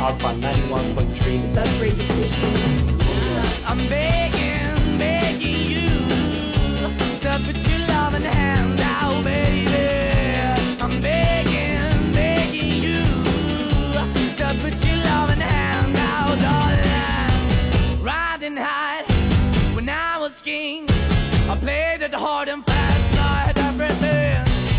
Talk on 91.3 The Best Radio Station. I'm